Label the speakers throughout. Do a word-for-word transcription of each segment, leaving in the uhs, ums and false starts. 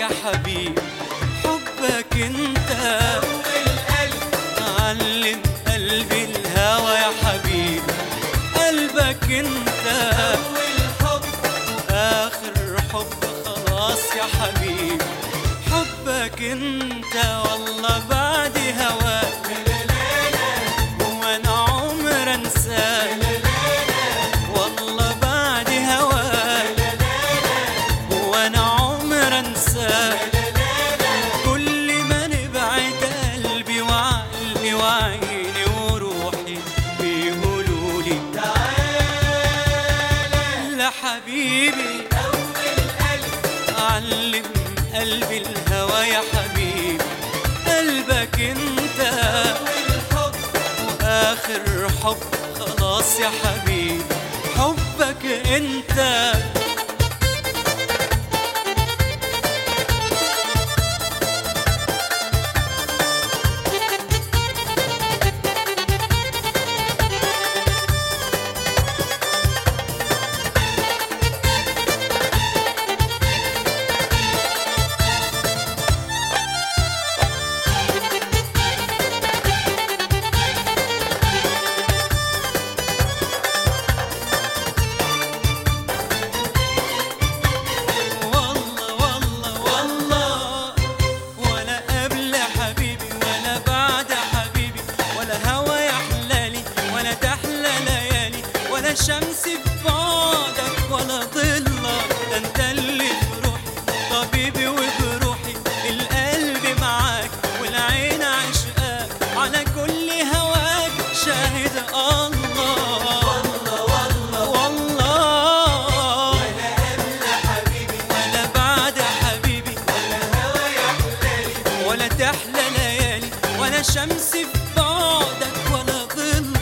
Speaker 1: يا حبيبي، حبك انت
Speaker 2: أول قلب
Speaker 1: علم قلبي الهوى يا حبيبي، قلبك انت
Speaker 2: أول حب
Speaker 1: آخر حب خلاص يا حبيبي، حبك انت والله بعد هواك وانا عمر انساك، والله بعد هواك وانا عمر انساك، كل ما نبعد قلبي وعقلي وعيني وروحي بيقولولي
Speaker 2: تعالى
Speaker 1: حبيبي
Speaker 2: أول قلب
Speaker 1: علم قلبي الهوى يا حبيبي، قلبك انت
Speaker 2: أول حب
Speaker 1: واخر حب خلاص يا حبيبي، حبك انت. شمس ببعدك ولا ضلك، ده انت اللي بروحي طبيبي وبروحي، القلب معاك والعين عشقاك، على كل هواك شاهد الله
Speaker 2: والله والله
Speaker 1: والله،
Speaker 2: ولا قبل حبيبي
Speaker 1: ولا بعد حبيبي،
Speaker 2: ولا هوا يحلالي
Speaker 1: ولا تحلى ليالي، ولا شمس ببعدك ولا ضلك،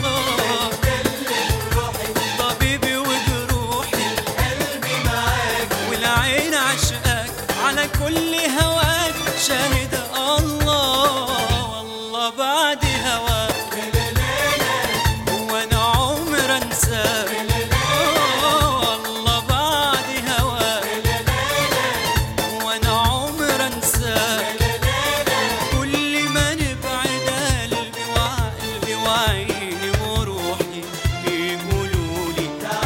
Speaker 1: طبيبي وجروحي
Speaker 2: القلب معاك
Speaker 1: والعين عشقاك، على كل هواك شاهد الله والله بعد هواك وانا عمر انساك، والله بعد هواك وانا عمر انساك، كل ما نبعد قلبي وعقلي وعيني وروحي بيقولولي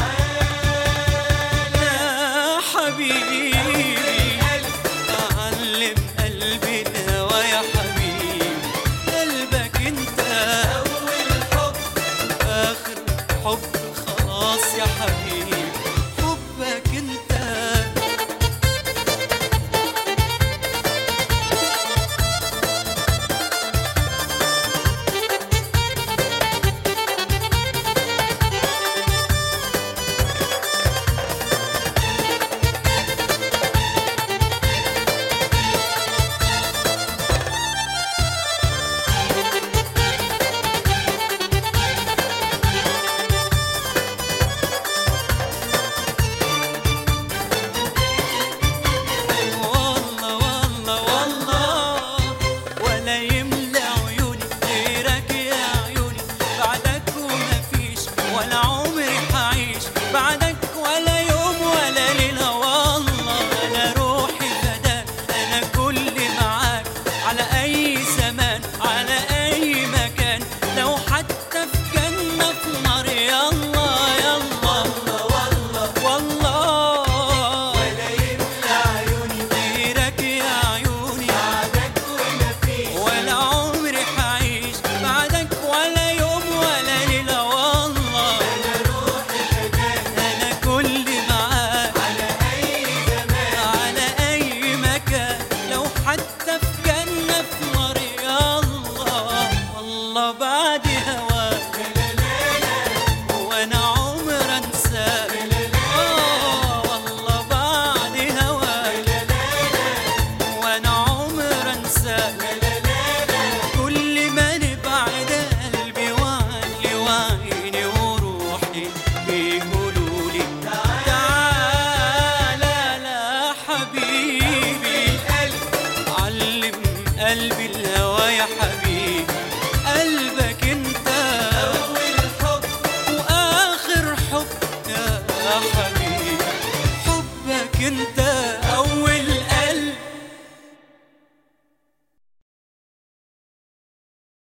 Speaker 1: يا حبيبي علم قلبي الهوى يا حبيبي، قلبك انت
Speaker 2: أول حب
Speaker 1: آخر حب خلاص يا حبيبي، حبك انت. والله والله والله ولا يملى عيوني غيرك يا عيوني، بعدك ومفيش ولا عمري حعيش بعدك ولا يوم ولا ليلة، والله أنا روحي فداك، أنا كل معاك على أي زمان على أي مكان، لو حتى في جنة في نار، يلا يلا
Speaker 2: والله
Speaker 1: والله
Speaker 2: ولا يملى عيوني
Speaker 1: غيرك يا عيوني،
Speaker 2: بعدك ومفيش
Speaker 1: ولا عمري حعيش بعدك ولا يوم ولا ليلة، والله
Speaker 2: أنا روحي فداك
Speaker 1: أنا كل معاك
Speaker 2: على أي زمان
Speaker 1: على أي مكان، لو حتى في جنة في نار، يلا والله بعد هواك وأنا عمر أنساك، آه والله بعد هواك وأنا عمر أنساك، كل ما نبعد قلبي وعقلي وعيني وروحي بيقولولي تعالى لا حبيبي، علم قلبي الهوى يا حبيبي، قلبك انت
Speaker 2: أول حب
Speaker 1: واخر حب يا حبيبي، حبك انت.